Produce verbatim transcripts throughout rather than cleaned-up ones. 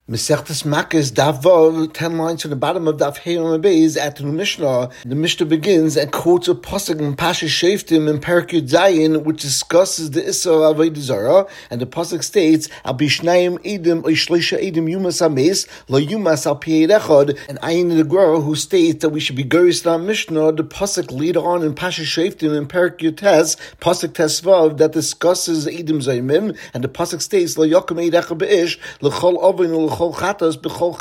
Mesechtes Makkos Daf Vav, ten lines from the bottom of Daf Hey on Beis at the Mishnah. The Mishnah begins and quotes a pasuk in Pasha Shoftim in Perek Yud Zayin, which discusses the Issur Avodah Zarah, and the pasuk states, "Al Bishnayim Edim Oishleisha Edim Yumas Hames Lo Yumas Al Pi Echad." And Ayin the Gemara, who states that we should be Geris on Mishnah, the pasuk later on in Pasha Shoftim in Perek Yud Tes, pasuk Tes Vav, that discusses Edim Zaymim, and the pasuk states, "Lo Yokem Eid Echad Beish L'Chol Ovin and Ayin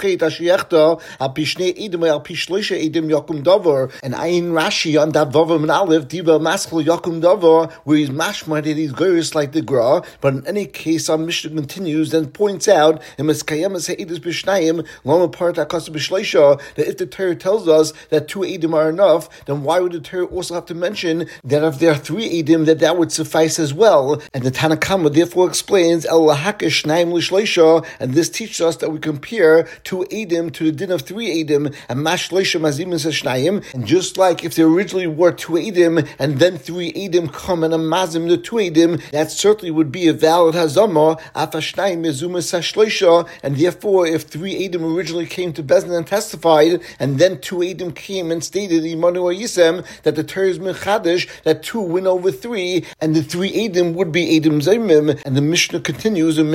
Rashi on that Vavam and Aleph Diba Maskul Yakum Davar, where he's mashma that he's goyis like the Gra, but in any case our Mishnah continues and points out in Meskayemas Ha'edus B'Shnayim Lama Part Akas B'Shleisha that if the Torah tells us that two Edim are enough, then why would the Torah also have to mention that if there are three Edim that that would suffice as well? And the Tanna Kama therefore explains El Lahakesh Shnayim L'Shleisha, and this teaches us that we compare two Edim to the din of three Edim, and Mash Shleisha Mazim Shnayim, and just like if there originally were two Edim and then three Edim come and a Mazim the two Edim, that certainly would be a valid Hazama, Afashnayim Mezumas Shleisha, and therefore if three Edim originally came to Bezdin and testified, and then two Edim came and stated Imanu Yisem that the Torah is Mechadish, that two win over three, and the three Edim would be Edim Zaymim, and the Mishnah continues, and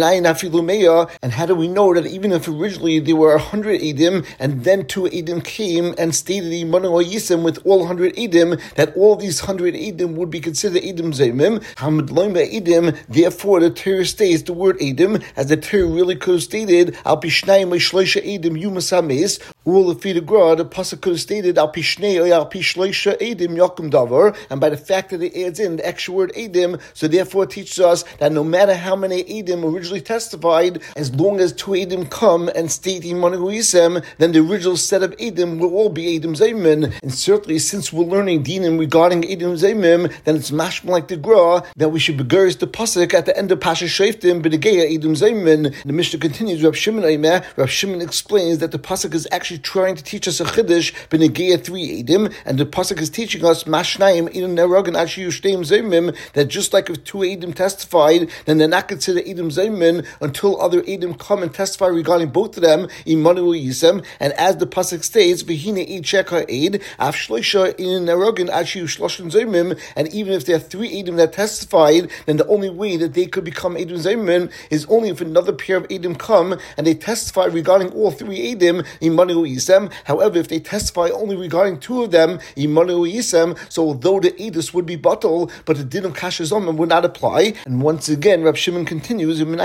how do we know that even if originally there were a hundred Edim, and then two Edim came and stated Imanu Yisem with all hundred Edim, that all these hundred Edim would be considered Edim Zaymim, Hamad Loimba Edim, therefore the Torah states the word Edim, as the Torah really could have stated, Al Pishnayim Shleisha Edim Yumas Hames, or if the Gra, the Pasuk could have stated, Al Pishnei or Al Pishleisha Edim Yakum Davar, and by the fact that it adds in the extra word Edim, so therefore it teaches us that no matter how many Edim originally testified, as long as two Edim come and state Imanu Yisem, then the original set of Edim will all be Edim Zaymin. And certainly, since we're learning dinim regarding Edim Zaymim, then it's mashma like the Gra that we should begurus the pasuk at the end of Pasha Shoftim b'negeya Edim Zaymin. The Mishnah continues. Rav Shimon Aimer, Rav Shimon explains that the pasuk is actually trying to teach us a chiddush b'negeya three Edim, and the pasuk is teaching us mashnayim Edim Nerog and Ashi Yushtem Zaymim, that just like if two Edim testified, then they're not considered Edim Zaymin until other Edim come and testify regarding both of them, Imanu Yisem, and as the pasuk states, V'hine eid shekar eid, af shloisha in nerogin ashi shloshin zaymin, and even if there are three Edim that testified, then the only way that they could become Edim Zaymin is only if another pair of Edim come and they testify regarding all three Edim, Imanu Yisem. However, if they testify only regarding two of them, Imanu Yisem, so although the Edus would be batal, but the din of Kashazomim would not apply. And once again, Rab Shimon continues, and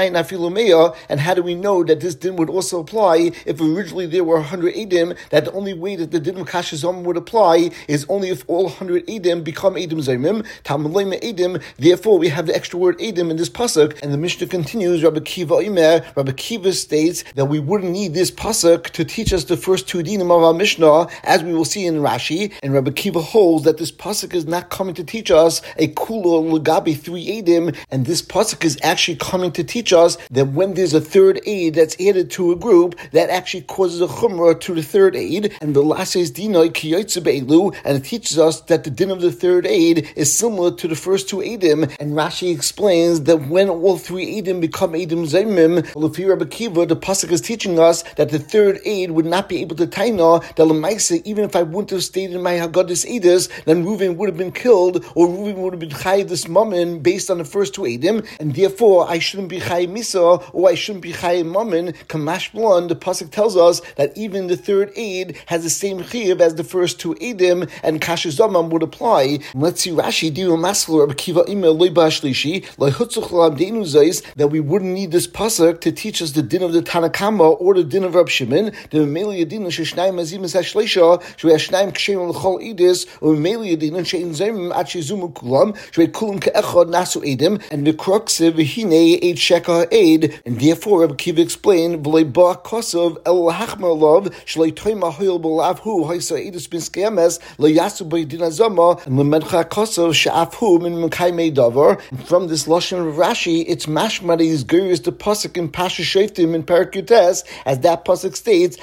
how do we know that this din would also apply if originally there were one hundred Edim, that the only way that the din of Kashazom would apply is only if all one hundred Edim become Edim Zaymim, Tamaleima Edim, therefore we have the extra word Edim in this pasuk, and the Mishnah continues, Rabbi Kiva Imer, Rabbi Kiva states that we wouldn't need this pasuk to teach us the first two dinim of our Mishnah, as we will see in Rashi, and Rabbi Kiva holds that this pasuk is not coming to teach us a kula lagabi three Edim, and this pasuk is actually coming to teach us that when there's a third aid that's added to a group, that actually causes a chumrah to the third aid, and the last is dinoi kiyotze be'elu, and it teaches us that the din of the third aid is similar to the first two Edim, and Rashi explains that when all three Edim become Edim Zaymim, Lefi Rabbi Kiva, the pasuk is teaching us that the third aid would not be able to taina, that l'maisa, even if I wouldn't have stated my Haggadis Edus, then Reuven would have been killed, or Reuven would have been chayiv this mammon based on the first two Edim, and therefore I shouldn't be chayiv misa, or I shouldn't be chayiv mammon. Kamash blon, the pasuk tells us that even the third aid has the same chiyuv as the first two Edim, and Kashazomam would apply. Let's see Rashi, Diru Maskul, Rabbi Kiva Imel, Loi Bashlishi, Loi Hutzuch Lam Deinu Zais, that we wouldn't need this pasuk to teach us the din of the Tanna Kama or the din of Rab Shimon, the Meli Yadin, Sheshnayim Azim Zashleisha, Shwe Hashnayim Kshem L'chol Edis, or Meli Yadin, Shein Zayim Achizumu Kulam, Shwe Kulam Ke'echad Nasu Edim, and the crux of V'hine Eid Shekar Eid, and therefore Rabbi Kiva explained, V'lei Ba Kosov El Hachmar Lov, Shlei Toima Hoyel B'lav Hu, Hoysa Edis Bin Skemes, Le Yasu B'Yidin Azama, and Lemedcha Kosov Sha'af Hu Min Mekaymei Davar. From this Lashon of Rashi, it's mashma that is gurius the pasuk in Pasha Shoftim in Perek Yud Tes, as that pasuk states, Al Pishnei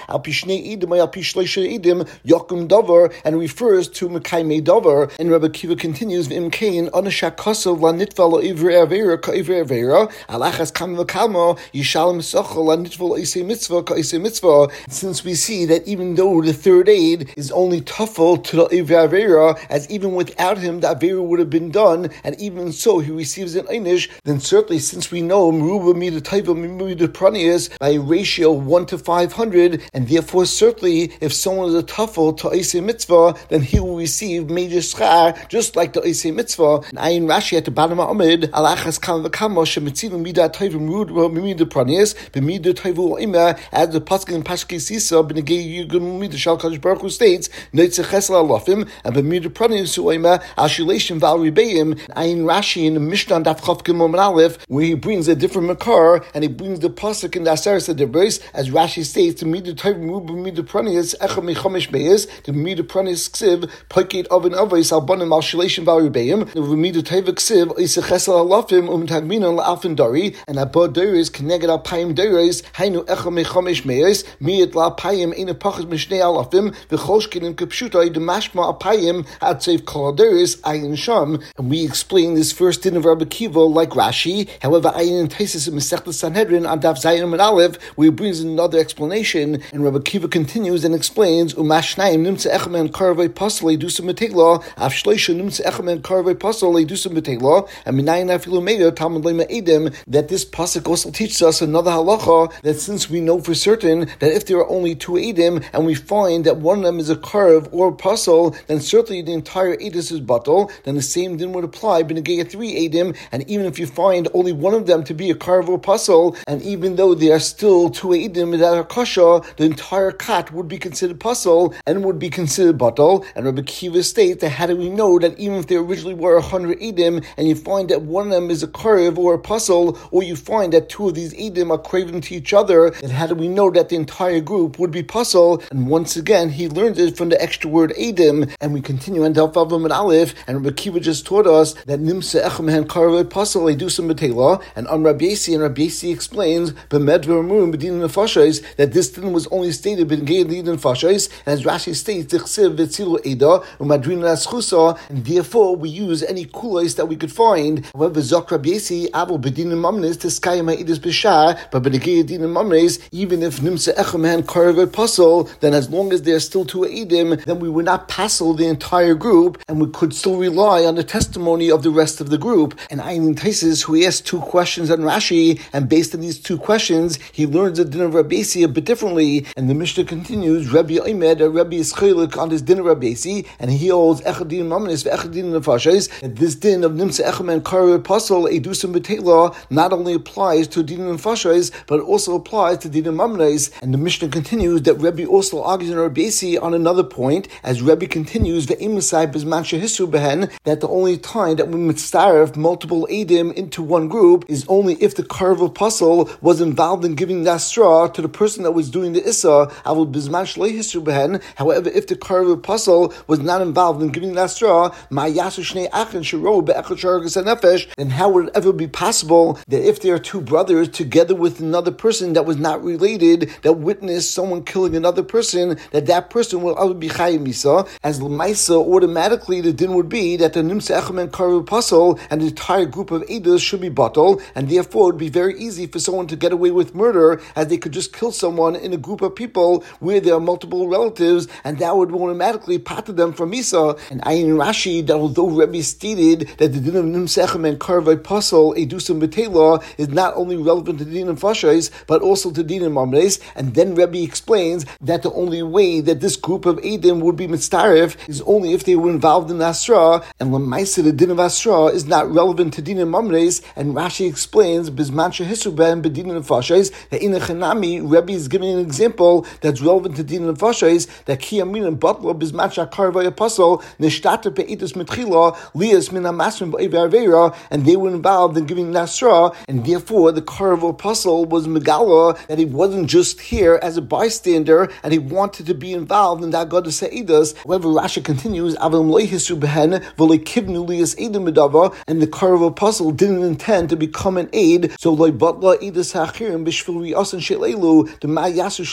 Shnei Edim Al Pi Shleisha Edim Yokum Davar, and refers to Mekaimei Davar. And Rabbi Kiva continues, V'im Kain Anashak Kasav La Nitva La Ivre Avera Ka Ivre Avera Alachas Kam V'Kalma Yishalem Socha La Nitva La Isei Mitzvah Ka Isei Mitzvah. Since we see that even though the third aid is only tuffle to the Ivre Avera, as even without him the Avera would have been done, and even so he receives an Einish, then certainly since we know Meruba Mida Taiva Mida Pranias by a ratio one to five hundred, and therefore certainly if someone is a tuffle to Isei Mitzvah, then he will receive major schar, just like the Isei Mitzvah. And Ayin Rashi at the bottom of Amid, Alachas Kam V'Kama Shemitzivu Mida Taiva Meruba Mida Pranias B'Mida Taiva Ima, as the Pasuk in Pashke Sisa B'Negei Yugum Mida Shal Kadosh Baruch Hu states, Neitze Chesel Alafim and B'Mida Pranias Uima Ashilation Val Ribeim. Ayin Rashi in the Mishnah Daf Chav Gimel Aleph, where he brings a different makar, and he brings the pasuk in the Aseres Adibros, as Rashi states, to Mida Taiva Meruba Mida Pranias Echa Mechamesh Beis, to Mida Pranias Ksiv Poiket Oven Avos Albanim Al Shilation Val Ribeim, the Mida Taiva Ksiv Isa Chesel Alafim Um Tagmina La'alfin Dari, and Abba Doris Keneged Al Payim Doris Hainu Echa Mechamesh Beis Miyat La Payim Ina Pachas Mishnei Alafim V'Cholshkin Kipshutai Demashma Al Payim Atsev Kol Doris Ayin Sham. And we explain this first din of Rabbi Kiva like Rashi. However, Ayin Taisis in Masechta Sanhedrin on Daf Zayin and Aleph, where he brings another explanation, and Rabbi Kiva continues and explains, Umashnaim Nimtze Echamen Karvei Pasal Edusam Metegla, Av Shleisha Nimtze Echamen Karvei Pasal Edusam Metegla, and Minayin Afilu Meir Talmud Lema Edim, that this pasuk also teaches us another halacha, that since we know for certain that if there are only two Edim, and we find that one of them is a karv or a pasal, then certainly the entire Edus is batal, then the same din would apply b'negei three Edim, and even if you find only one of them to be a karv or pasal, and even though there are still two Edim that are kasha, the entire kat would be considered pasal and would be considered batal. And Rabbi Kiva states that how do we know that even if there originally were a hundred Edim, and you find that one of them is a karv or a pasal, or you find that two of these Edim are craving to each other, then how do we know that the entire group would be pasal? And once again, he learned it from the extra word Edim, and we continue on Daf Vav and Aleph, and Rabbi Kiva just taught us that Nimse Echem Karvei Pasal Edusam Betela, and on Rabbi Yasi, and Rabbi Yasi explains B'med V'Ramurim B'Din Nefashos, that this din was only stated B'Negei Din Nefashos, and as Rashi states Tichsev V'Tzilu Eda U'Madrin Naschusa, and therefore we use any kulos that we could find. However, Zok Rabbi Yasi Avol B'Din Mamnes Tiskayim Ha'idus B'Shar, but B'Negei Din Mamnes, even if Nimse Echem Karvei Pasal, then as long as there are still two Edim, then we would not passel the entire group, and we could still rely on the testimony of the rest of the group. And Ayin Taisis, who asked two questions on Rashi, and based on these two questions, he learns the din of Rabbi Yasi a bit differently. And the Mishnah continues, Rabbi Omed, Rabbi is chaylik on this din of Rabbi Yasi, and he holds Echadin Mamnis Echadin Nefashos, that this din of Nimse Echem Karvei Pasal Edusam Betela not only applies to din Nefashos, but also applies to din Mamnes. And the Mishnah continues that Rabbi also argues in Rabbi Yasi on another point, as Rabbi continues Ve'emusai Bizman Shehisu Behen, that the only time that we mitzaref multiple Edim into one group is only if the karv of pasal was involved in giving that straw to the person that was doing the issa. Avol Bizman Shleihisu Behen. However, if the karv of pasal was not involved in giving that straw, Ma'yasu Shnei Achen Shiro Be'echad Sharagas Hanefesh, then how would it ever be possible that if there are two brothers together with another person that was not related, that witnessed someone killing another person, that that person will ever be Chayim Misa? As L'maisa, automatically the din would be that the Nimse Echem Karvei Pasal and the entire group of Eidos should be batal, and therefore it would be very easy for someone to get away with murder, as they could just kill someone in a group of people where there are multiple relatives, and that would automatically pater them from Misa. And Ayin Rashi, that although Rebbe stated that the din of Nimse Echem Karvei Pasal Edusam Betela is not only relevant to the din of Fashos, but also to din of Mamres, and then Rebbe explains that the only way that this group of Eidim would be mitzaref is only if they were involved in Asra, and Lamaisa, the din of Asra, is not relevant to din of Mamres. And Rashi explains Bizman Shehisu Ben B'Din of Fashos, that in a Chanami, Rebbe is giving an example that's relevant to din of Fashos, that Kiyamin and Butler Bizman Shakarvei Pasal Nishtata Pe'itus Mitchila Lias Min Amasrim B'Avera, and they were involved in giving Nasra, and therefore the Karv Apostle was Megala, that he wasn't just here as a bystander, and he wanted to be involved in that God of Sa'idas. However, Rashi continues, Avim Leihisu Behen, V'Leikivnu Lias Eidim Medava, and the Karv Apostle didn't intend to become an aid, so Loi Batla Eidas Hachirim Bishvil Riasan Shelelu, the Ma'yasu Shnei Achen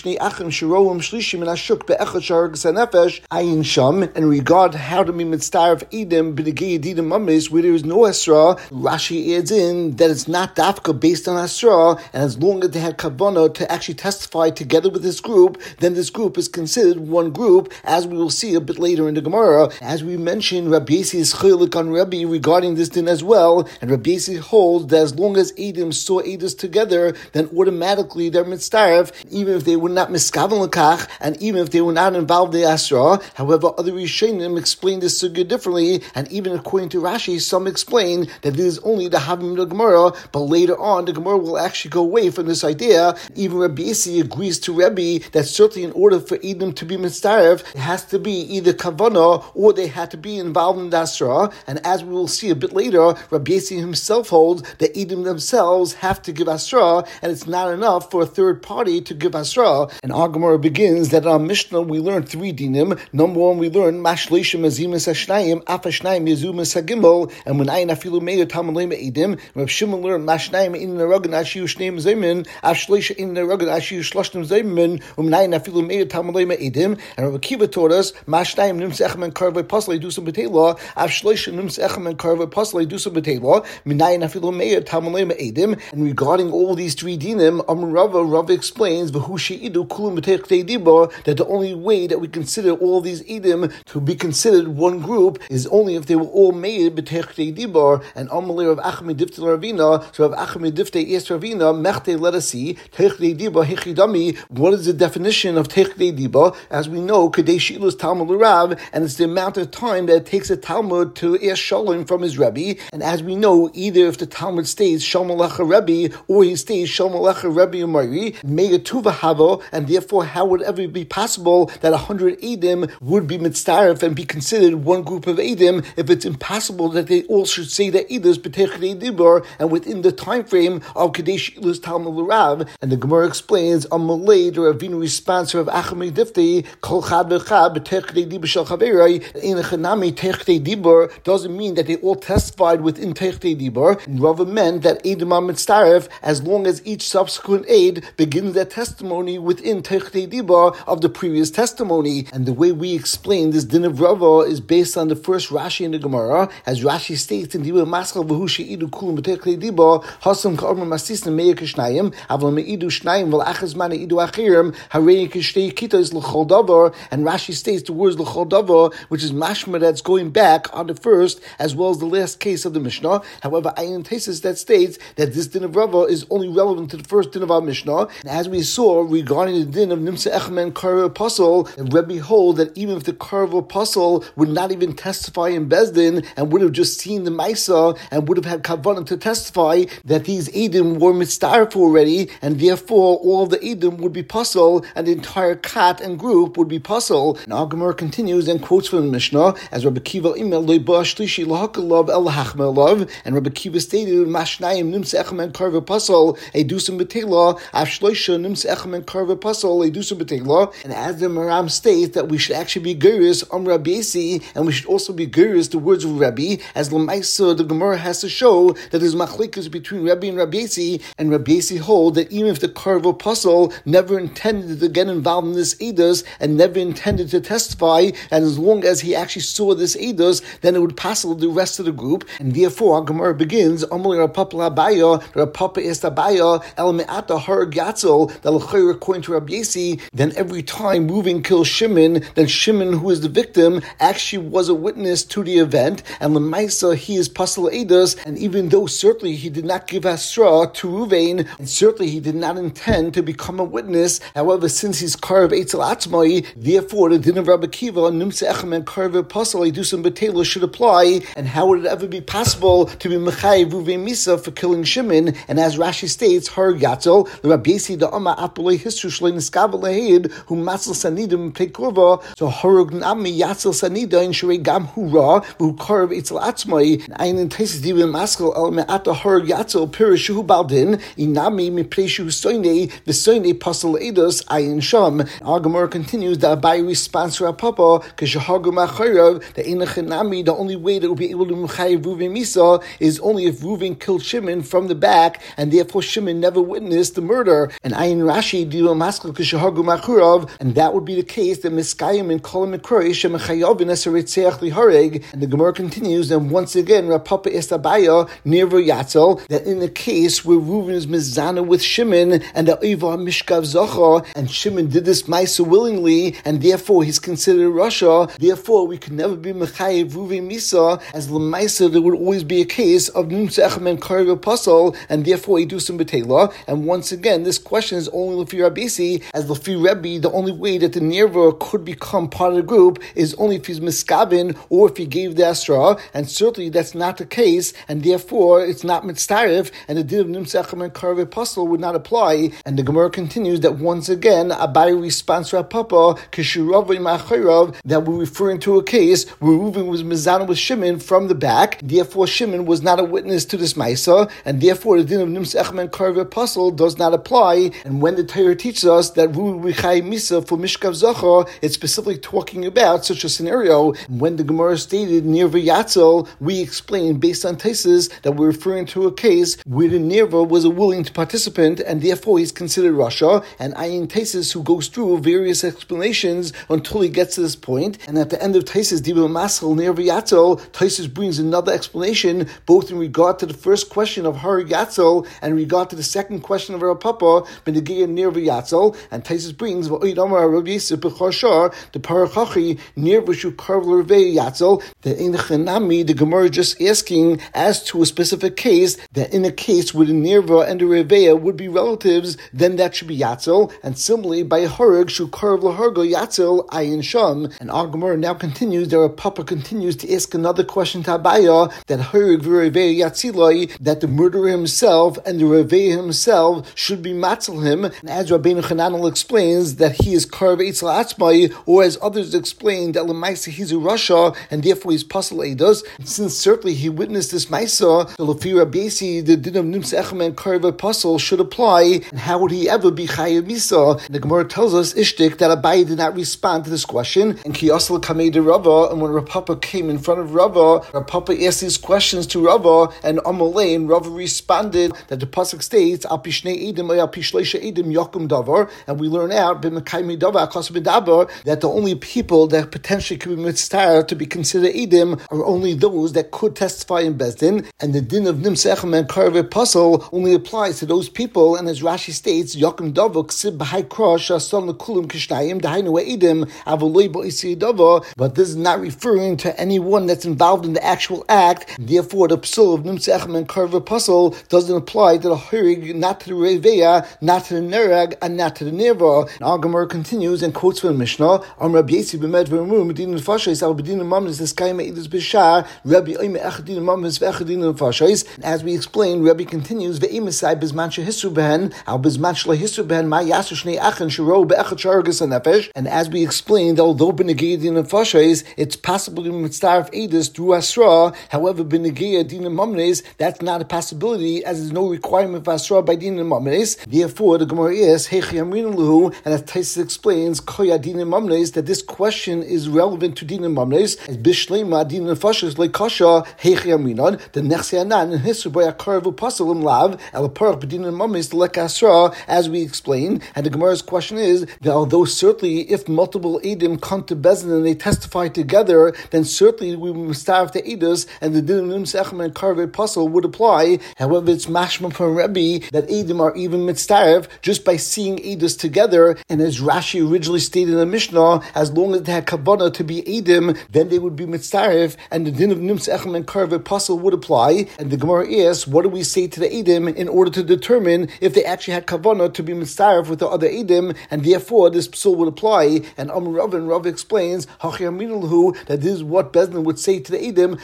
Achim Shiroim Shlishim and Ashuk Be'echad Shar G'sanefesh Ayin Sham, and regard how to be mitzvah of Edom b'negei Edidim Mamis, where there is no Asra. Rashi adds in that it's not dafka based on Asra, and as long as they had kavanah to actually testify together with this group, then this group is considered one group, as we will see a bit later in the Gemara. As we mentioned, Rabbi Yossi is chaylik on Rabbi regarding this din as well, and Rabbi Yossi holds that as long as Edom saw Edom together, then automatically they're mitzvah, even if they were not miskaven lekach, and even if they were not involved in the Asra. However, other Rishonim explain this sugya differently, and even according to Rashi, some explain that this is only the Havim of the Gemara, but later on the Gemara will actually go away from this idea. Even Rabbi Yossi agrees to Rabbi that certainly in order for Edom to be mitzvah, it has to be either kavanah or they had to be involved in the Asra. And as we will see a bit later, Rabbi Yossi himself holds that Edom themselves have to give Asra, and it's not enough for a third party to give Asra. And our Gemara begins that in our Mishnah we learned three dinim. Number one, we learned Mashleishim Azimus Hashnayim, Afashnayim Yezumus Hagimel, and when Ayin Afilu Meir Talmud Edim, Rav Shimon learned Mashnayim in the Rogan Ashiu Shneim Zaymin, Ashleisha in the Rogan Ashiu Shloshtim Zaymin, um Ayin Afilu Meir Talmud Edim, and Rav Akiva taught us Mashnayim Nims Echem and Karvei Pasle Dusam Betela, Ashleisha Nims Echem and Karvei Pasle Dusam Betela, Minayin Afilu Meir Talmud Edim. And regarding all these three dinim, Amar Rava Rava explains V'hu Kulum Diba, that the only way that we consider all these Edim to be considered one group is only if they were all made b'techdei dibar. And Amalei Rav Achmed Diftei Ravina, so Rav Achmed Diftei Es Ravina, Mechtei, let us see, Techdei dibar hechidami. What is the definition of Techdei dibar? As we know, Kadei Shilus Talmud L'Rav, and it's the amount of time that it takes a Talmud to ask Shalom from his Rebbe. And as we know, either if the Talmud stays Shalom Alecha Rebbe, or he stays Shalom Alecha Rebbe Umari, Mega Tuva Havo, and therefore how would it ever be possible that a hundred Edim would be mitzaref and be considered one group of Edim if it's impossible that they all should say that Edus b'techdei dibar and within the time frame of Kadesh Ilus Talmud L'Rav. And the Gemara explains on Malay the Ravinu response of Achmed Diftei Kol Chad V'Chad b'techdei dibar shel Chaverei in a Chanami techdei dibar doesn't mean that they all testified within techdei dibar. And Rava meant that Edim are mitzaref as long as each subsequent aid begins their testimony within techdei dibar of the previous testimony. And the way we explain this din of Rava is based on the first Rashi in the Gemara, as Rashi states in Dibur Maschal V'hu she'idu kulam b'techdei dibar hasam ka'orma masisna meir kishnayim aval me'idu shnayim v'l achaz man idu achirim harei kishtei kitos l'chol davar. And Rashi states the words l'chol davar, which is mashma that's going back on the first as well as the last case of the Mishnah. However, Ayin Tesis that states that this din of Rava is only relevant to the first din of our Mishnah. And as we saw regarding the din of Nimsa Echem and Karva Apostle, Rebbe hold that even if the Karva Apostle would not even testify in Bezdin and would have just seen the Maisa and would have had Kavanah to testify that these Edom were mitzaref already, and therefore all of the Edom would be puzzle and the entire kat and group would be puzzle. And our Gemara continues and quotes from the Mishnah as Rabbi Kiva Imel Leiba Shlishi Lahakalav El Hachmelav, and Rabbi Kiva stated Mashnayim Nimsa Echem and Karva Apostle Edusam Betela Avshloisha Nimsa Echem and Karva Apostle Edusam Betela. And as the Maram states that we should actually be gurus on Rabbi Yossi, and we should also be gurus the words of Rabbi, as Lamaisa the Gemara has to show that there's machlikas between Rabbi and Rabbi Yossi, and Rabbi Yossi hold that even if the Karva Apostle never intended to get involved in this Eidos and never intended to testify, and as long as he actually saw this Eidos, then it would passel the rest of the group. And therefore our Gemara begins Amalei Rapapa Labaya Rapapa Estabaya El Me'ata Har Gatzel, that l'chayr according to Rabbi Yossi, then every time Reuven kills Shimon, then Shimon, who is the victim, actually was a witness to the event, and Lemaisa, he is Pasal Eidos, and even though certainly he did not give Asra to Reuven, and certainly he did not intend to become a witness, however, since he's Karv Eitzel Atzmai, therefore the din of Rabbi Kiva, Nimsa Echem and Karv Pasal Edusam Betela should apply, and how would it ever be possible to be Mechayiv Reuven Misa for killing Shimon? And as Rashi states, Har Gatzel, the Rabbi Yossi, the Amma Apolei Hisru Shlei Niskav Lehed, who Matzal Sanidim Pekurva, so Harug Nami Yatzel Sanida in Shrei Gam Hura, who Karv Eitzel Atzmai, and Ayin Tesis Divim Maskal El Me'ata Har Gatzel Pirishu Baldin, Inami Mipreshu Soine, the Soine Pasal Eidos Ayin Sham. Our Gemara continues that by response to our Papa, Keshahagu Machayrav, the Einachinami, the only way that will be able to Mechayiv Reuven Misa is only if Reuven killed Shimon from the back, and therefore Shimon never witnessed the murder. And Ayin Rashi Divim Maskal kishahagu machurav, and that would be the case that miskayim in kol mikroi shemechayavin as a ritzeach lihareg. And the Gemara continues, and once again, Rav Papa Estabaya nirva yatzel, that in the case where Reuven is mizana with Shimon and the Eiva Mishkav Zocha, and Shimon did this Maisa willingly, and therefore he's considered Rasha, therefore we could never be Mechayev Reuven Misa, as L'maisa there would always be a case of Nimsa Echem and Karev Apostle, and therefore Idusum Betela. And once again, this question is only Lefi Rabisi, as Lefi Rebbe, the only way that the Nirva could become part of the group is only if he's Miskabin or if he gave the Asra, and certainly that's not the case, and therefore it's not Mitztarif, and the din of Nimsa Echem and Karev Apostle would not apply. And the Gemara continues that once again, Abai responds to Papa, Kishuravay Machirav, that we're referring to a case where Reuven was Mizana with Shimon from the back, therefore Shimon was not a witness to this Maisa, and therefore the din of Nimsa Echem and Karev Apostle does not apply. And when the Torah teaches us that Reuven Richai Misa for Mishkav Zocha, it's specifically talking about such a scenario. When the Gemara stated Nirva Yatzel, we explained based on Taisus that we're referring to a case where the Nirva was a willing participant, and therefore he's considered Rasha, and Ayin Taisus who goes through various explanations until he gets to this point. And at the end of Taisus, Dibur Maschel Nirva Yatzel, Taisus brings another explanation, both in regard to the first question of Har Yatzel and in regard to the second question of Rav Papa, Benegea Nirva Yatzel. And Taisus brings V'oid Amar Rav Yisuf B'chashar the Parachachi Nirva Shu Karv L'Rvei Yatzel. That in the Chanami, the Gemara just asking as to a specific case, that in a case where the Nirva and the Reveya would be relatives, then that should be Yatzel. And similarly, by Harag Shu Karv L'Hargo Yatzel Ayin Sham. And our Gemara now continues, that Rav Papa continues to ask another question to Abaya, that Harag V'Reveya Yatzilai, that the murderer himself and the Reveya himself should be matzel him. And as Rabbeinu Chananel explains, that he is Karv Eitzel Atzmai, or as others explain, that L'maisa he's a Rasha, and therefore he's Pasal Eidos. Since certainly he witnessed this Maisa, the Lefi Rabbeisi, the din of Nimsa Echem and Karv Apostle should apply, and how would he ever be Chayav Misa? And the Gemara tells us, Ishtik, that Abai did not respond to this question, and Ki Yasal Kamei de Rava, and when Rav Papa came in front of Rava, Rav Papa asked these questions to Rava, and Amalei, and Rava responded that the Pasuk states, Al Pishnei Edim, Al Pishleisha Edim, Yokum Davar, and we learn out, B'Mekaymi Davar, Akos B'Dabar, that the only people that potentially could be mitzvah to be considered Edim are only those that could testify in Bezdin, and the din of Nimsa Echem and Karev Apostle only applies to those people, and as Rashi states, Yokum Davar, Ksib B'Hai Krosh, Ason L'Kulim Kishnayim, Dahainu Edim, Avoloi Bo'isi Davar, but this is not referring to anyone that's involved in the actual act, therefore the psul of Nimsa Echem and Karev Apostle doesn't apply to the Hirig, not to the Reveya, not to the Nerag, and not to the Nirva. And our Gemara continues and quotes from the Mishnah, Am Rabbi Yesi b'med v'emur medin nefashos al bedin mamnis eskayim eidus b'shar Rabbi oime echadin mamnis v'echadin nefashos. As we explained, Rabbi continues ve'emisai bizman shehisru behen al bizman shlehisru behen ma yasu shnei achen shero be'echad shargas nefesh. And as we explained, although b'negei din nefashos, it's possible to mitzvah eidus through asra. However, b'negei din mamnis, that's not a possibility, as there's no requirement for asra by din mamnis. Therefore, the Gemara is hechi amrin luhu, and as Taisus explains, koya din mamnis, that this question is relevant to din mamnis, as bishlema din nefashos lekasha hechi amrinon. The nechseanan and hisru by akarvu pasalim lav elaparach b'din mamnis lekasra, as we explained. And the Gemara's question is that although certainly if multiple edim come to Bezdin and they testify together, then certainly we must starve the edus, and the din of Nimsa Echem and Karev Apostle would apply. However, it's mashma from Rebbe that edim are even mitzdarv just by seeing edus together, and as Rashi originally stated in the Mishnah, as long as they had kavanah to be edim, then they would be mitzdarv, and the din of Nimsa Echem and Karev Apostle would apply. And the Gemara asks, what do we say to the edim in order to determine if they actually had kavanah to be mitzdarv with the other edim, and therefore this psul would apply? And Amar Rav and Rav explains that this is what Bezdin would say to the edim,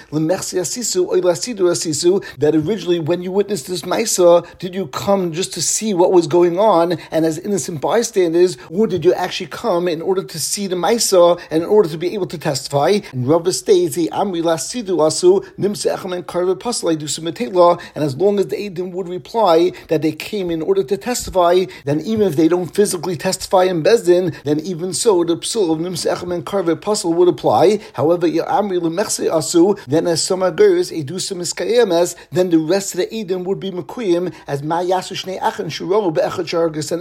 that originally when you witnessed this Maisa, did you come just to see what was going on and as innocent bystanders, or did you actually come in order to see the Maisa and in order to be able to testify? And Rav states, Amri lasidu asu nimsa echem and Karev Apostle do sumetela, and as long as the edim would reply that they came in order to testify, then even if they don't physically testify in Bezdin, then even so the psul of Nimsa Echem and Karev Apostle would apply. However, Amri lemechse asu, then as some agurs edusum iskayemes, then the rest of the edim would be mekuyim as ma yasu shnei achen shuro be'echad shargas and nefesh,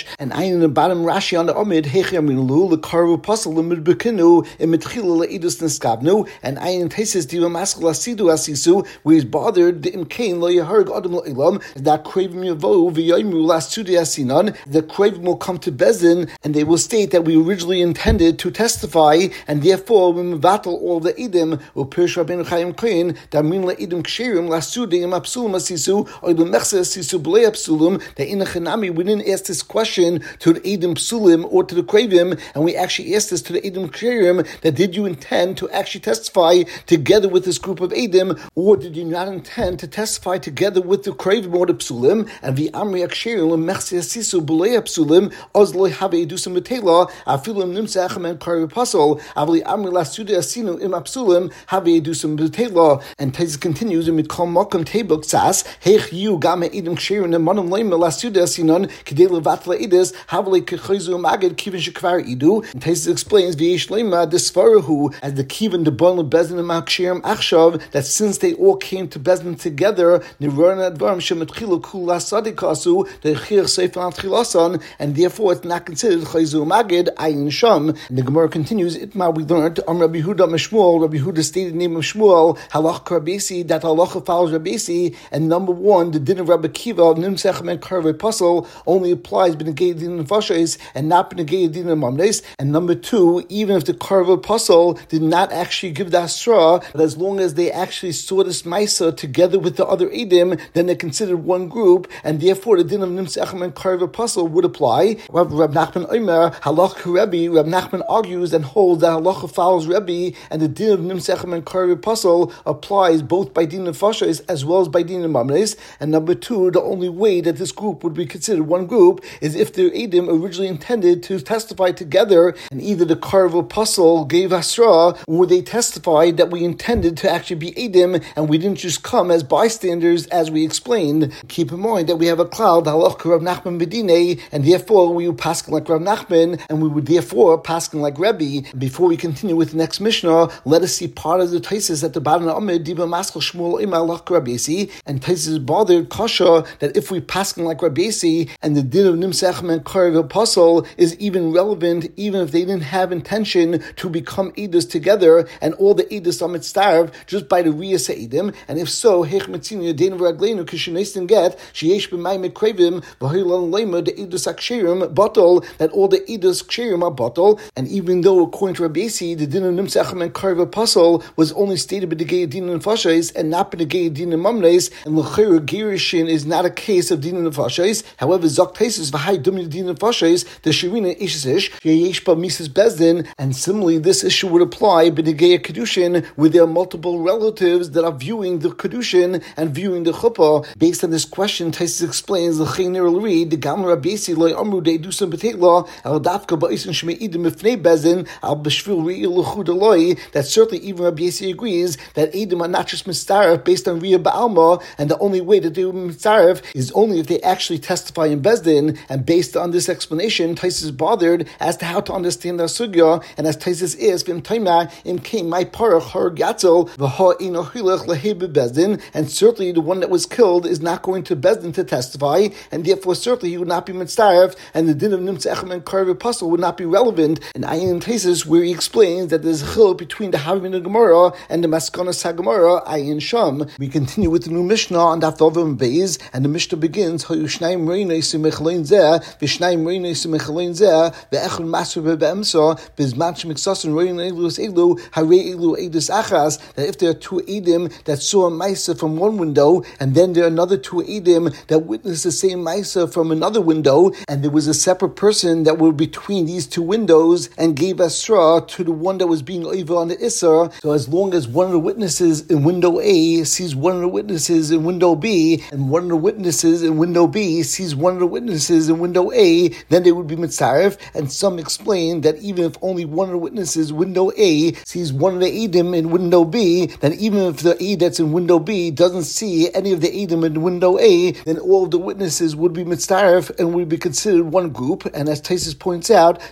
And I in the bottom Rashi on the Amid, Hechamilu, the Karvu Puzzle, the Midbekinu, and Mitchila Edus Niskabnu, and I in Tesis Diva Maskala Sidu Asisu, where he's bothered the Imkain Lo Yaharg Adam Ilam, that Cravim Yavo, Vyamu last two Asinan, the Cravim will come to Bezin, and they will state that we originally intended to testify, and therefore we battle all the Edim, or Pirsh Rabbeinu Chaim Kain, that Minla Edim Kshirim, last two Dim Absulum Asisu, or the Mechsa Asisu Blei Absulum, that in the Chanami we didn't ask this question to the Edim Psulim or to the Kravim, and we actually asked this to the Edim Kshirim, that did you intend to actually testify together with this group of Edim, or did you not intend to testify together with the Kravim or the Psulim, and the Amri Akshirim, Mechsa Asisu Blei Absulim, Ozloi Habe Edusam Betela, Afilim Nimsachem and Kari Apostle, Avli Amri Lasuda Asinu Im Absulim, Habe Edusam Betela, and Taiz continues in Mitkom Mokum Tebuk Sas, Hech Yu Gama Edim Kshirim and Manum Lema Lasuda Asinon, Kedele Vatla Edis, Havli Kechoizu Magid Kivin Shekvar Idu, and Taiz explains Viesh Lema Disfarahu as the Kivin the Bon Bezin and Makshirim Achshav, that since they all came to Bezin together, Nirana Advarim Shemetchilu Kula Sadikasu, the Chir Seifan Chilasan, and therefore it's not considered Chayzu Magid Ayin Sham. And the Gemara continues, Itma we learned on Rabbi Huda Mishmuel, Rabbi Huda stated the name of Shmuel, Halach Rabesi, that Halacha follows Rabesi, and number one, the din of Rabbi Kiva, Nimsechem and Karve Puzzle, only applies B'negei Din and Vashes, and not B'negei Din and Mamnes. And number two, even if the Karve Puzzle did not actually give the Asra, but as long as they actually saw this Maisa together with the other Edim, then they're considered one group, and therefore the din of Nimsechem and Karve Puzzle would apply. Rab, Rab Nachman Omer, Halach Rebbe, Rab Nachman argues and holds that Halacha follows Rebbe, and the din of Nimsechem and Karve Puzzle applies both by din of Fashes as well as by din of Mamnes. And number two, the only way that this group would be considered one group is if the Edim originally intended to testify together, and either the Karve Puzzle gave Asra, or they testified that we intended to actually be Edim, and we didn't just come as bystanders as we explained. Keep in mind that we have a cloud, Halach Rav Nachman Bedine, and therefore we would paskin like Rav Nachman, and we would therefore paskin like Rebbe. Before we continue with the next Mishnah, let us see part of the Taisis at the bottom of Amid, Diba Maskal Shmuel Ima Halach Rabbesi, and Taisis bothered Kasha that if we paskin like Rabbesi, and the din of Nimsechem and Karve Apostle is even relevant, even if they didn't have intention to become Edus together, and all the Edus are mitzdarv just by the Riyas Edim, and if so, Hech Mitzini Yadin V'Raglenu Kishinesten Get Sheyesh B'May Mekrevim V'Hilan Lema the Edus Akshirim Bottle, that all the Edus Akshirim are bottle, and even though according to Rabbesi the din of Nimsechem and Karve Apostle was only stated by the Gei Din and Fashes and not by the Gei Din and Mamnes, and L'chayr Girishin is not a case of Din and Fashes. However, Zok Taisis V'Hai Dumi Din and Fashes the Shirina Ishisish Sheyesh Ba Mises Bezdin, and similarly this issue would apply by the Gei Kedushin where there are multiple relatives that are viewing the Kedushin and viewing the Chuppah. Based on this question, Taisis explains the Chaynir L'ri the Gam Rabbesi Loi Amru De Dusam B'Teitla Al Dafka Ba'isen Shmei Idim Mifnei Bezin Al B'Shvil Ri L'Chud Eloi, that certainly even Rabbesi agrees that Edim are not just Mitzaref based on Riyah Ba'alma, and the only way that they will be Mitzaref is only if they actually testify in Bezdin. And based on this explanation, Taisis is bothered as to how to understand the sugya, and as Taisis is Vim Taima in King My Parach Har Gatzel V'Ha Ino Hilach Lehebe Bezdin, and certainly the one that was killed is not going to Bezdin to testify, and therefore certainly he would not be Mitzaref, and the din of Nimsechem and Karve Puzzle would not be relevant. And Ayin Taisis where he explains that there's a chil between the Havim and Gemara and the Maskonas HaGemara Ayin Sham. We continue with the new Mishnah on Daf Vav Beis, and the Mishnah begins Hayushnaim Reinais Mechalein Zeh V'Shnaim Reinais Mechalein Zeh Ve'echon Maser Be'emsa V'Zman Shemiksason Reinai Elus Elu Harei Elu Edus Achas, that if there are two Edim that saw a Maisa from one window, and then there are another two Edim that witnessed the same Maisa from another window, and there was a separate person that were between these two windows and gave Asra to the one that was being over on the Isser. So as long as one of the witnesses in window A sees one of the witnesses in window B, and one of the witnesses in window B sees one of the witnesses in window A, then they would be Mitzaref. And some explain that even if only one of the witnesses in window A sees one of the Edim in window B, then even if the A that's in window B doesn't see any of the Edim in window A, then all of the witnesses would be Mitzaref and would be considered one group. And as Taisis points out,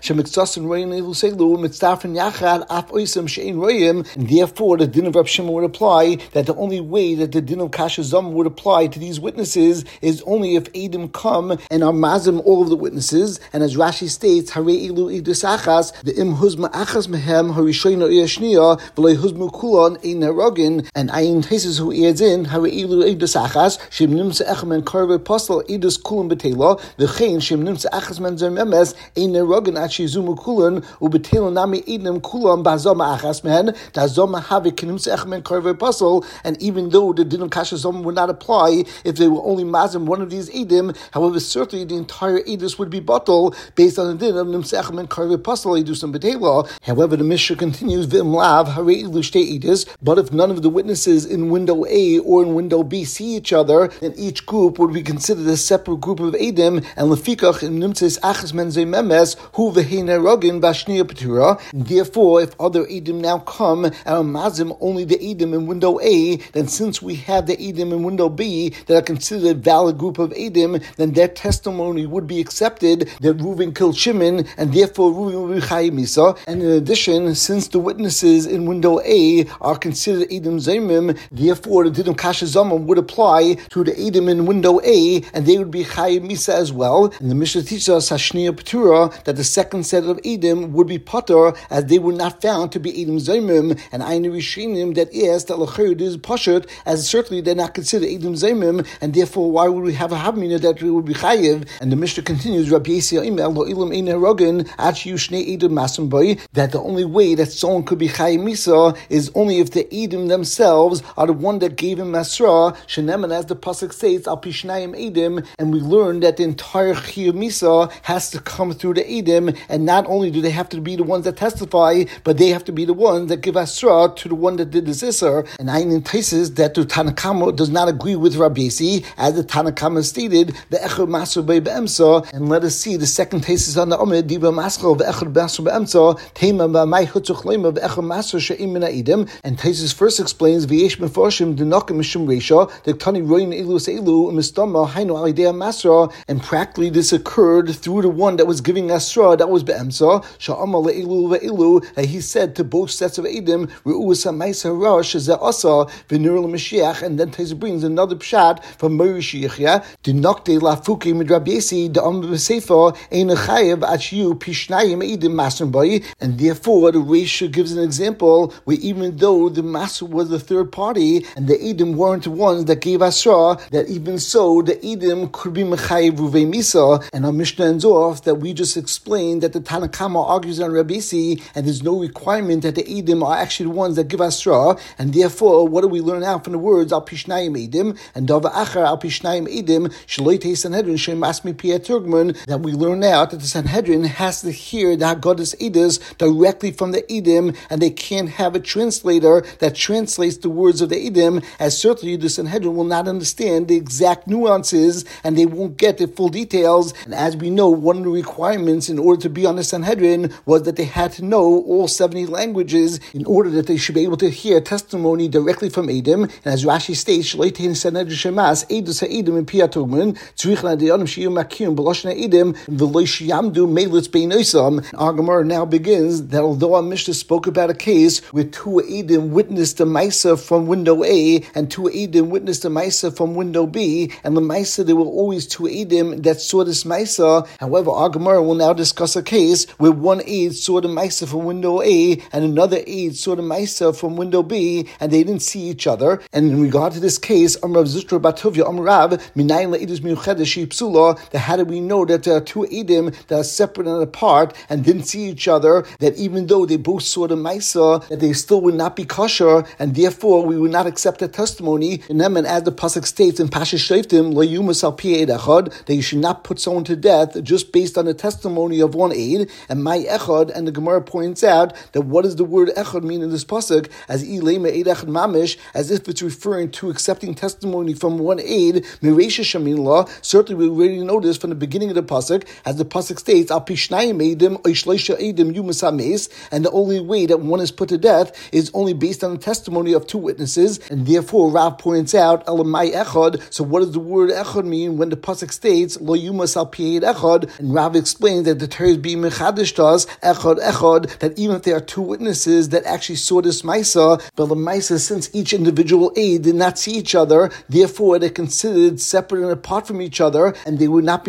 and therefore the din of Rav Shimon would apply, that the only way that the din of Kasha Zam would apply to these witnesses is only if Edim come and are mazim all of the witnesses. And as Rashi states, Harei ilu idus achas, the im huzma achas mehem harishayna iyashniya v'lei huzmu kulon ein harogin. And Ayin Tesis who adds in Harei ilu idus achas shem nimsa echem and karve postel idus kulon betela v'chein shem nimsa achas men zer memes ein harogin achizumu kulon ubetela nami idem kulon bazoma achas mehen dazoma have kinimsa echem and karve postel. And even though the din of kasha zoma would not apply if they were only mazim one of these edim, however, certainly the entire edus would be bottled based on the din of nimsa echem and karve postel idus and betela. However, the Mishnah continues v'im lav harei ilu shtei edus. But if none of the witnesses in window A or in window B see each other, then each group would be considered a separate group of edim. And lefikach in nimtzes achas men zeh memes hu v'hein harogin b'shniya petura. Therefore, if other edim now come and are mazim only the edim in window A, then since we have the edim in window B that are considered a valid group of edim, then their testimony would be accepted that Reuven killed Shimon, and therefore Reuven will be chayiv misa. And in addition, since the witnesses in window A are considered edim zaymim, therefore the din of kasha zoma would apply to the edim in window A, and they would be chayiv misa as well. And the Mishnah teaches us hashniya petura, that the second set of edim would be potter, as they were not found to be edim zaymim. And Ainu Rishinim that is that lachayud is pashut, as certainly they're not considered edim zaymim, and therefore why would we have a havmina that we would be chayiv? And the Mishnah continues, Rabbi Yisrael imel lo ilam ein harogin ach yushnei edim masim boy, that the only way that someone could be chayiv misa is only if the edim themselves are the one that gave him masra, sheneman, as the pasuk states, al pishnayim edim. And we learn that the entire chayiv misa has to come through the edim, and not only do they have to be the ones that testify, but they have to be the ones that give asra to the one that did the zisser. And I entices that the Tanakama does not agree with Rabbi Yisi, as the Tanakama stated, the echad maser be'emsa. And let us see the second thesis on the Omer, diva maskal ve'echad maser be'emsa, tema ba'mai chutzuk leima ve'echad maser she'im min ha'edim. And Thesis first explains v'yesh meforshim d'nokim mishum reisha the tani roin ilu se'ilu mistama hainu alidei masra. And practically this occurred through the one that was giving asra, that was be'emsa sha'amal le'ilu ve'ilu, that he said to both sets of edim re'u sa'maisa rosh ze'asa v'nur l'mashiach. And then Thesis brings another pshat from Moshe the nokte lafuki mid Rabbi Yisi the Am b'Sefer ein chayev achiyu pishnayim edim masrim boy. And therefore the Reisha gives an example where even though the master was the third party and the edim weren't the ones that gave asra, that even so the edim could be mechayev ruvei misa. And our Mishnah ends off that we just explained that the Tanakama argues on Rabbi Yisi, and there's no requirement that the edim are actually the ones that give asra. And therefore, what do we learn out from the words al pishnayim edim and dava achar al pishnayim edim shloitei Sanhedrin shem asmi piyat turgman, that we learn out that the Sanhedrin has to hear the Haggadah's edus directly from the edim, and they can't have a translator that translates the words of the edim, as certainly the Sanhedrin will not understand the exact nuances and they won't get the full details. And as we know, one of the requirements in order to be on the Sanhedrin was that they had to know all seventy languages in order that they should be able to hear testimony directly from edim. And as Rashi states, shloitei Sanhedrin shemas edus ha'edim in piyat turgman tzrich la'dayanim sheyum makirim b'lashon ha'edim v'lo sheyamdu meilutz beinoisam. Our Gemara now begins that although our Mishnah spoke about a case where two edim witnessed the Maisa from window A and two edim witnessed the Maisa from window B, and the Maisa there were always two edim that saw this Maisa. However, our Gemara will now discuss a case where one aid saw the Maisa from window A and another aid saw the Maisa from window B, and they didn't see each other. And in regard to this case, Amrav Zitra Batovia Amrav Minayin La'idus Miuchedesh Psula, that how do we know that there are two edim that are separate and apart and didn't see each other, that even though they both saw the Maisa, that they still would not be kosher, and therefore we would not accept their testimony. And then, as the pasuk states in Pasha Shleiftim, Lo Yumas Al Pi Eid Echad, that you should not put someone to death just based on the testimony of one aid. And my Echad, and the Gemara points out that what does the word Echad mean in this pasuk? As Ilema Eid Echad Mamish, as if it's referring to accepting testimony from one aid. Mireisha Shamin Law. Certainly, we already know this from the beginning of the pasuk, as the pasuk states, Al Pishnayim Eidim Oishleisha Eidim Yumas Hames, and the only way that one is put to death is only based on the testimony of two witnesses. And therefore, Rav points out Elamai Echad. So, what does the word Echad mean when the pasuk states Lo Yumas Al Pi Echad? And Rav explains that the Torah is being mechadish to us Echad Echad, that even if there are two witnesses that actually saw this Maisa, but the Maisa, since each individual aid did not see each other, therefore they're considered separate and apart from each other, and they would not be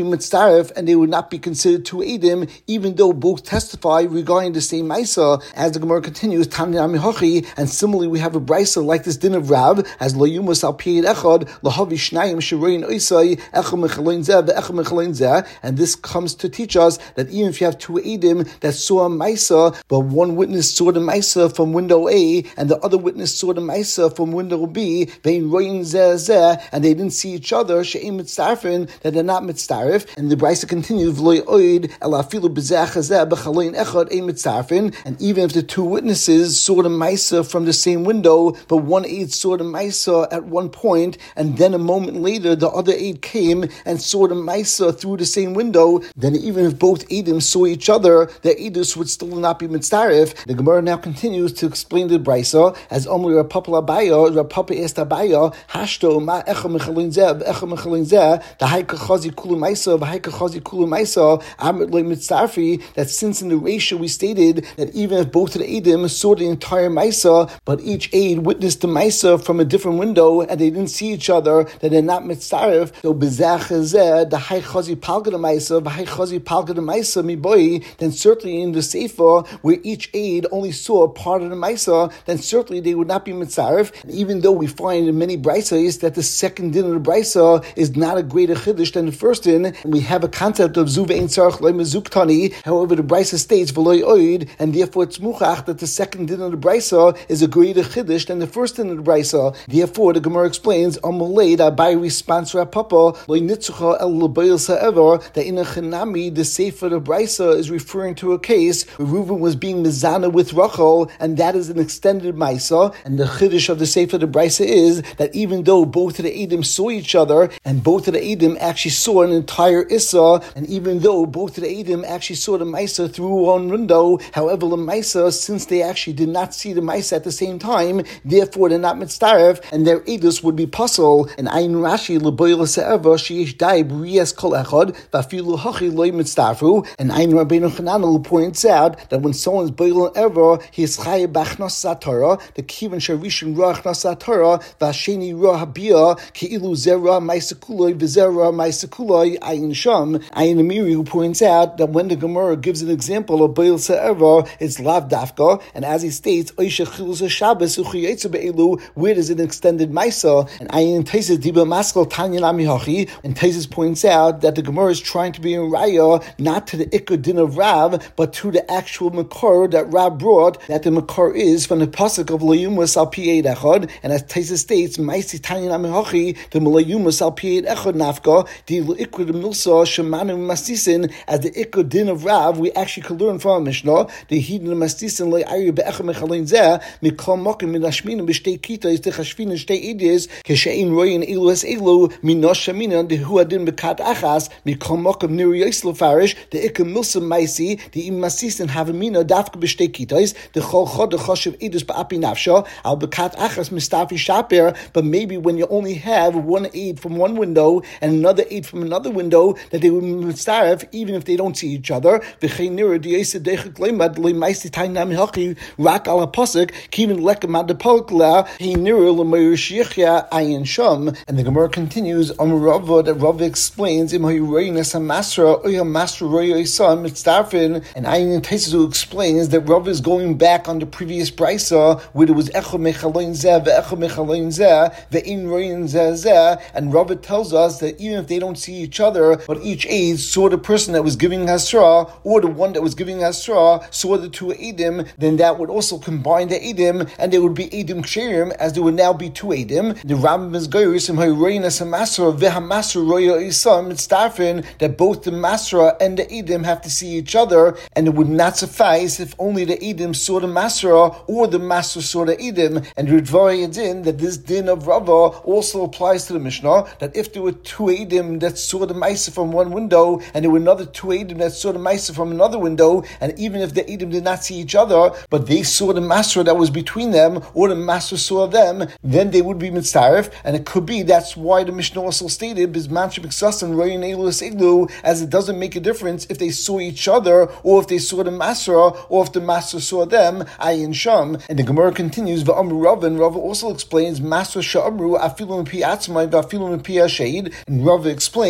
mitzaref, and they would not be considered two edim, even though both testify regarding the same Maisa. As the Gemara continues, Tanya Amihochi, and similarly we have a brisa like this din of Rav, as lo yumas al piyed echad lahavi shnayim sheroin oisai echad mechalein zeh ve'echad mechalein zeh, and this comes to teach us that even if you have two edim that saw a Maisa, but one witness saw the Maisa from window A and the other witness saw the Maisa from window B, vein roin zeh zeh, and they didn't see each other, she'im mitzarfin, that they're not mitzarif. And the brisa continues, v'lo yoid el afilu b'zeh chazeh b'chalein echad ein mitzarfin, and even if the two witnesses saw the Maisa from the same window, but one aid saw the Maisa at one point, and then a moment later the other aid came and saw the Maisa through the same window, then even if both aidim saw each other, the aidus would still not be mitzarif. The Gemara now continues to explain the brisa as Omri Rav Papa Abaya, Rav Papa asked Abaya, Hashto ma echa mechalin zeh, echa mechalin zeh, the haika chazi kulu Maisa, v'haika chazi kulu Maisa, amrit le mitzarfi, that since in the ratio we stated that even if both of the aidim saw the entire Maisa, but each aid witnessed the Maisa from a different window and they didn't see each other, that they're not mitzarif. So bezeh chazeh, the hai chazi palga the Maisa, v'hai chazi palga the Maisa mi boi, then certainly in the Sefer where each aid only saw part of the Maisa, then certainly they would not be mitzarif. And even though we find in many braysos that the second din of the brayso is not a greater chiddush than the first din, and we have a concept of zuv ein tzarich lo mezuktani. However, the brayso states v'lo yoid, and therefore it's muchach that the second din of the brayso is a greater chiddush than the first din of the brayso. Therefore, the Gemara explains amalei that by response to Papa lo nitzucha el lebayil sa'ever, that in a chenami the sefer of the brayso is referring to a case where Reuven was being mizana with Rachel, and that is an extended Maisa. And the chiddush of the sefer of the brayso is that even though both of the Edom saw each other, and both of the Edom actually saw an entire Issa, and even though both of the Edom actually saw the Maisa through one window, however, the Maisa, since they actually did not see the Maisa at the same time, therefore they're not mitzaref, and their Edus would be puzzle. And Ayin Rashi leboyla se'eva sheish dai b'riyas kol echad v'afilu hachi loy mitzarfu. And Ayin Rabbeinu Chananel points out that when someone's boyla ever, he is chaye b'achnos satorah, the kivan sharishin roh achnos satorah v'asheni roh habiyah ki'ilu zera ma'asekuloi v'zera ma'asekuloi ayin sham. Ayin Amiri, who points out that when the Gemara gives an example of boil se'eva, it's lav dafka, and as he states, oisha chilus Shabbos uchiyetzu be'elu, where does it extended Maisa? And Ayin Taisis diba maskal tanya namihachi, and Taisis points out that the Gemara is trying to be in raya not to the ikar din of Rav, but to the actual makar that Rav brought, that the makar is from the pasuk of layumas al piyed echad, and as Taisis states, Maisi tanya namihachi, the layumas al piyed echad nafka, the ikar the milsa shemanu mastisin, as the ikar din of Rav, we actually could learn from a Mishnah, the hidden mastisin le ayu be'echad mechalin zeh, mikol mokim min hashmina b'shtei kita is the chashvina shtei idis keshein royin ilu es ilu minosh shamina the huadin bekat achas mikol mokim niri yislo farish the ikam milsa maisi the im masis and havamina dafka b'shtei kita is the chol chod the choshev idus ba'api nafsha al bekat achas mistafi shaper. But maybe when you only have one aid from one window and another aid from another window, that they will mitzaref even if they don't see each other. V'chein nira the yisad dechik leimad le maisi tayin namihachi rak al pasuk kivin lekam ad palkla he nira l'meir shichya ayin sham. And the Gemara continues on Rava that Rava explains im hayreinas hamasra oya masra roya son mitzarfin, and Ayin Taisus who explains that Rava is going back on the previous brisa where there was echo mechalein zeh ve'echo mechalein zeh ve'in royin zeh zeh, and Rava tells us that even if they don't see each other, but each aid saw the person that was giving hasra, or the one that was giving hasra saw the two edim, then that would also combine the edim, and they would be edim ksherim, as there would now be two edim. The Rambam is goyis im hayreinas hamasra ve'hamasra roya isam mitzdarfin, that both the masra and the edim have to see each other, and it would not suffice if only the edim saw the masra or the masra saw the edim. And the Ritvari in that this din of Rava also applies to the Mishnah, that if there were two edim that saw the maisa from one window and there were another two edim that saw the maisa from another window, and even if the edim did not see each other, but they saw the masra that was between them, or the masra saw them, then they would be mitzaref. And it could be that's why the Mishnah also stated bisman shebiksasan royin elus iglu, as it doesn't make a difference if they saw each other or if they saw the masra or if the masra saw them ayin sham. And the Gemara continues v'amru Rava, and Rava also explains masra sha'amru afilu m'pi atzmai v'afilu m'pi hasheid. And Rava explains that although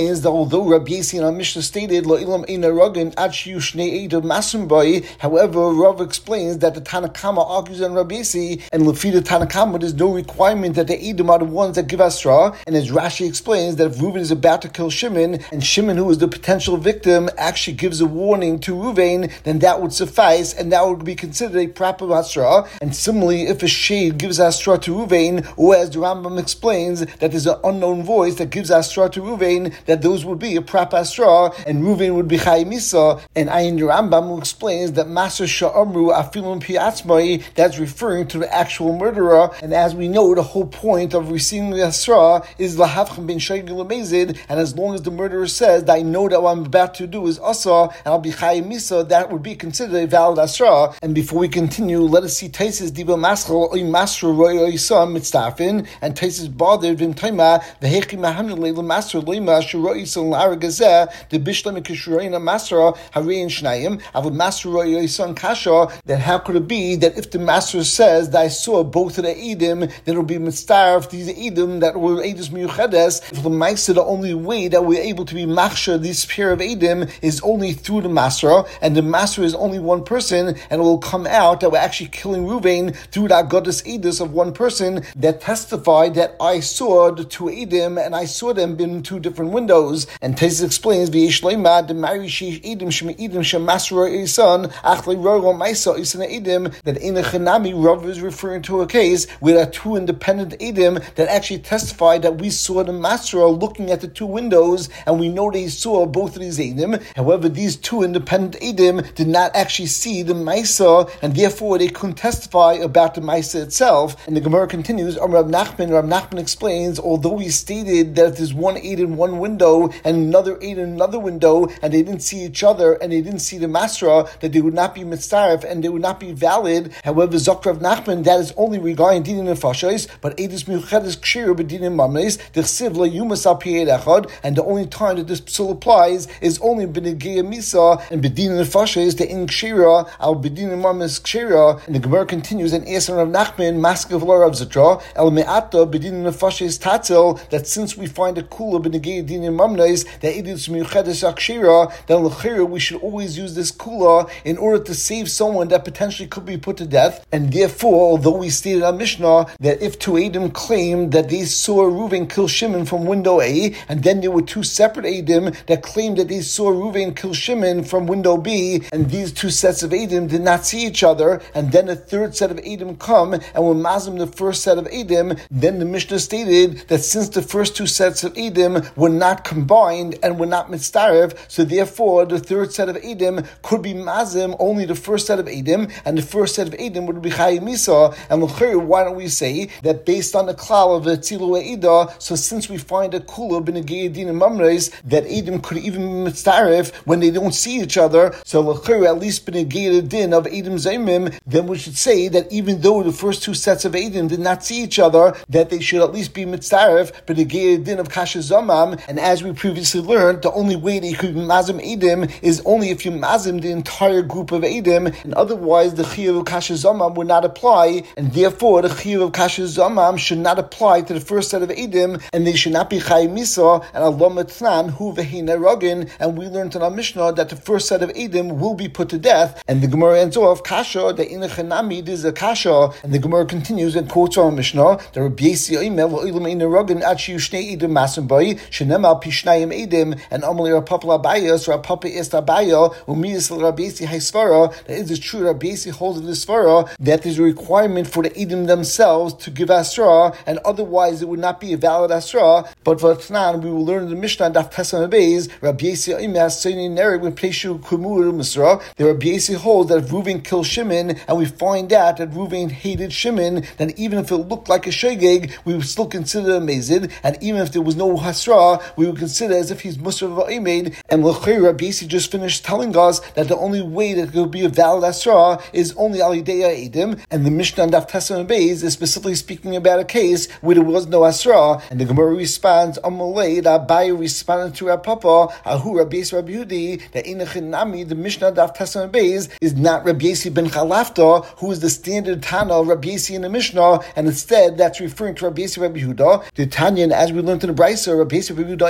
although Rabbi Yossi in our Mishnah stated, Lo ilam ein aragin ad shiyu shnei eidim masrim bai, however, Rav explains that the Tanakama argues on Rabbi Yossi, and Lefi the Tanakama, there's no requirement that the eidim are the ones that give Asra, and as Rashi explains, that if Reuven is about to kill Shimon, and Shimon, who is the potential victim, actually gives a warning to Reuven, then that would suffice, and that would be considered a proper Asra. And similarly, if a shade gives Asra to Reuven, or as the Rambam explains, that there's an unknown voice that gives Asra to Reuven, that those would be a proper Asra, and Reuven would be Chai Misa. And Ayin the Rambam who explains that Maser Sha'amru Afilum Piatzmai, that's referring to the actual murderer. And as we know, the whole point of receiving the Asra is Lahavchem ben Shaygil Amazid, and as long as the murderer says that I know that what I'm about to do is Asa, and I'll be Chai Misa, that would be considered a valid Asra. And before we continue, let us see Taisis Diba Maschal Oy Masra Roy Oysa Mitztafin, and Taisis bothered Vim Taima, Vehechi Mahamud Leila Masra Lima Shuroi Son Aragazeh, the Bishlam Kishurina Masra Harein Shnayim, Avud Masra Roy Oysa Kasha, that how could it be that if the master says that I saw both of the Edim, then it will be Mitztarf, these Edim that were Edis Miyuchedes, if the Maisa, the only way that we're able to be Machsha, this pair of Edim, is only through the Masra, and the Masra is only one person, and it will come out that we're actually killing Reuven through that Goddess Edis of one person that testified that I saw the two Edim, and I saw them in two different windows. And Tesis explains, V'yesh leima, the Mari Sheish Edim, Shem Edim, Shem Masra Eisan, Achle Roro Maisa Eisan Edim, that in a Chanami, Rav is referring to a case where there are two independent Edim that actually testified that we saw the Masra looking at the two windows, and we know they saw both of these Edim. However, these two independent Edim did not actually see the Maisa, and therefore they couldn't testify about the Maisa itself. And the Gemara continues, Am Rav Nachman, Rav Nachman explains, although he stated that if there's one Eid in one window and another Eid in another window, and they didn't see each other and they didn't see the Masra, that they would not be mitzaref and they would not be valid. However, Zok Rav Nachman, that is only regarding Dinin Nefashos, but Eidus Miuchedes Kshir B'Dinin Mamres, the Chsiv La Yumas Al Pied Echad, and the only time that this still applies is only B'Negei Misa and B'Dinin Nefashos, the In Kshira Al B'Dinin Mamres Kshira. And the Gemara continues, and Esan Rav Nachman, Maskav La Rav Zitra, El Me'ata B'Dinin Nefashos Tatzil, that since we find a Kula B'Negei Dinin Mamres, that Eidus Miuchedes Al Kshira, then L'Chira we should always use this Kula in order to save someone that potentially could be put to death. And therefore, although we stated on Mishnah that if two Eidim claimed that they saw Reuven kill Shimon from window A, and then there were two separate Eidim that claimed that they saw Reuven kill Shimon from window B, and these two sets of Eidim did not see each other, and then a third set of Eidim come and were mazim the first set of Eidim, then the Mishnah stated that since the first two sets of Eidim were not combined and were not mitztarev, so therefore the third set of Eidim could be mazim only the first set of Eidim, and the first set of Eidim would be Chai Misa. And why don't we say that based on the klal of the Tzilu Eida, so since we find a Kula B'Negei Din and Mamres, that Eidim could even be mitztaref when they don't see each other, so at least B'Negei Din of Eidim Zaymim, then we should say that even though the first two sets of Eidim did not see each other, that they should at least be mitztaref B'Negei Din of Kasha Zamam. And as we previously learned, the only way that you could mazim Eidim is only if you mazim the entire group of Eidim, and otherwise the Chiyuv of Kasha Zamam would not apply, and therefore the Chiyuv of Kasha Zamam should not apply to the first set of Eidim, and they should not be Chai Misa and Allah Matnan Hu Vehina Rogin. And we learned in our Mishnah that the first set of Eidim will be put to death. And the Gemara ends off Kasha, the Inachanami is a Kasha, and the Gemara continues and quotes our Mishnah, the Rabbi Yossi Oimel Oilam Eina Rogin Achi Shnei Eidim Masim Bai Shenemal Pishnayim Eidim, and Amalei Rapapa Abayas Rapapa Est Abaya Umidas Rabbi Yossi Haisvara. That it is true Rabbi Yossi holds in this svara that there's a requirement for the Eidim themselves to give Asra, and otherwise it would not be a valid Asra. But for Tnan, we will learn in the Mishnah Daf Tesam Beis, Rabbi Yossi Oimel Seini Nereg with Peshu Kumur Misra. The Rabbi Yossi holds that if Reuven killed Shimon, and we find out that Reuven hated Shimon, then even if it looked like a shegeg, we would still consider a mezid, and even if there was no Hasra, we would consider as if he's Musar V'Aimed. And L'chei Rabbi Yossi just finished telling us that the only way that it could be a valid Asra is only Alideya Eidim, and the Mishnah and Daf Tesam Beis is specifically speaking about a case where there was no Asra. And the Gemara responds, Amalei, that Abaye responded to Rav Papa, Ahu Rabbi Yossi Rabbi Yehudi, that Inachinami, the Mishnah Daf Tesam Beis is not Rabbi Yossi ben Chalafta, who is the standard Tana of Rabbi Yossi in the Mishnah, and instead that's referring to Rabbi Yossi Rabbi Yehuda. The Tanya, as we learned in the Brisa, Rabbi Yossi Rabbi Yehuda Imech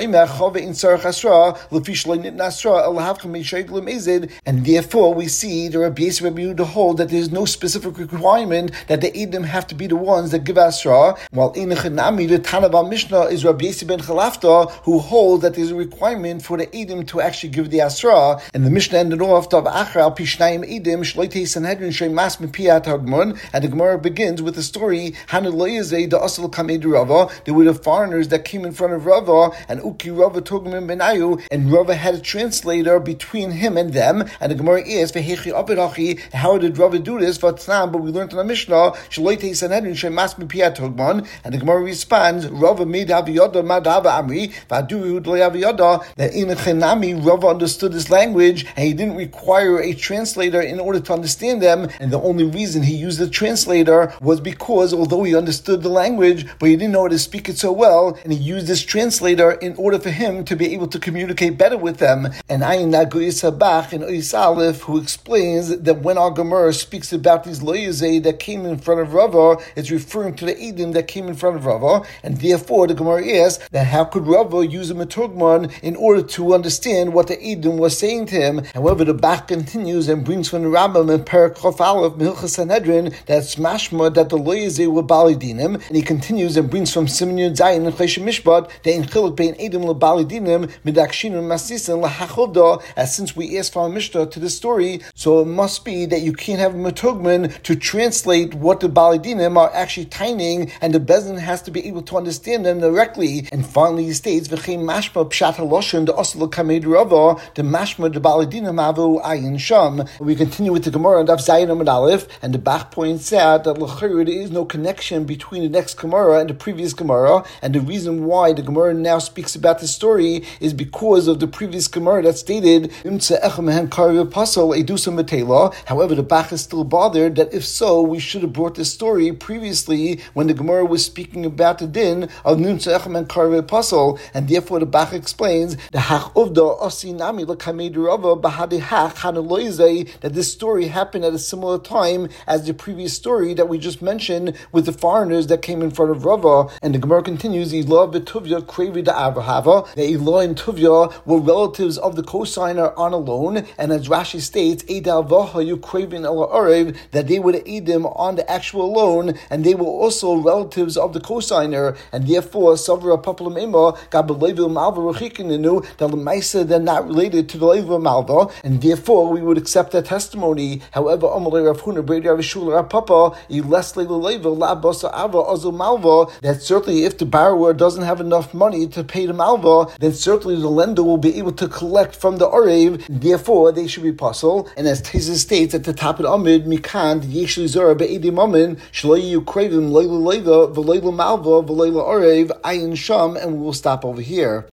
and therefore we see the Rabbi Yisrael Rabbi Yehuda hold that there is no specific requirement that the Edom have to be the ones that give Asra, while in Chanami, the Tanav Mishnah is Rabbi Yisrael ben Chalafta, who hold that there is a requirement for the Edom to actually give the Asra, and the Mishnah ended off Tav Achra al Pishnayim Edom Shloitei Sanhedrin Shem Mas Mepiyat Hagmon, and the Gemara begins with the story Hanu Lo Yazei the Asal Kamed Rava. There were the foreigners that came in front of Rava, and Uki Rava Togmim Benayu, and Rava had a translator between him and them, and the Gemara is Vehechi Abirachi. How did Rava do this? But we learned in the Mishnah Shloitei Sanhedrin Shem Mas Mepiyat Hagmon, and the Gemara responds Rava made Aviyada Madava Amri Vadu Aviyada, that in Chenami Rava understood this language and he didn't require a translator in order to understand them, and the only reason he used the translator was because although he understood the language, but he didn't know how to speak it so well, and he used this translator in order for him to be able to communicate better with them. And Ayin Nagoyis Habach in Ois Aleph, who explains that when our Gemara speaks about these loyazei that came in front of Rava, it's referring to the Edom that came in front of Rava, and therefore the Gemara asks that how could Rava use a Meturgman in order to understand what the Edom was saying to him. However, the Bach continues and brings from the Rambam in Perek Chof Aleph Milchas Sanhedrin that's mashma that the loyazei were Bali Dinim, and he continues and brings from Siman Yud Zayin and Chesed Mishpat that in Chiluk Bein Edom le Bali Dinim Midakshin Masisin laHachoda. As since we asked from Mishnah to this story, so it must be that you can't have a Metugman to translate what the Bali Dinim are actually tining, and the Bezdin has to be able to understand them directly. And finally, he states V'chein mashma pshat haloshen the Asal Kamed Rava the mashma the Bali Dinim avu ayin sham. We continue with the Gemara and Daf Zayin Amud Aleph, and the Bach points out that l'chayr there is no connection between the next Gemara and the previous Gemara, and the reason why the Gemara now speaks about this story is because of the previous Gemara that stated However, the Bach is still bothered that if so, we should have brought this story previously when the Gemara was speaking about the din of Nimtza Echem and Karve Pasol, and therefore the Bach explains the Hach Uvda Osinami Lakamed Rava Bahadi Hach Hanaloizei, that this story happened at a similar time as the previous story that we just mentioned with the foreigners that came in front of Rava. And the Gemara continues, Elah Betuvia Kravi da Avrahava, that Elah and Tuvia were relatives of the cosigner on a loan, and as Rashi states, Eidal Vahayu Kravin El Arev, that they would aid them on the actual loan, and they were also relatives of the cosigner, and therefore Savra Papalam Ema Gabalevil Malva Rachikininu, that Lemaisa they're not related to the Level Malva, and therefore we would accept that testimony. However, Amalei Rav Huna Bredi Avishul Rav Papa Iles Level La Basa Ava Azu Malva, that certainly if the borrower doesn't have enough money to pay the Malva, then certainly the lender will be able to collect from the Arev, therefore they should be puzzled. And as Tezis states at the top of the Amid, Mikan Yeshli Zora Be'edi Mamin Shloyu Kravim Leila Leiva V'Leila Malva V'Leila Arev Ayin Sham, and we will stop over here.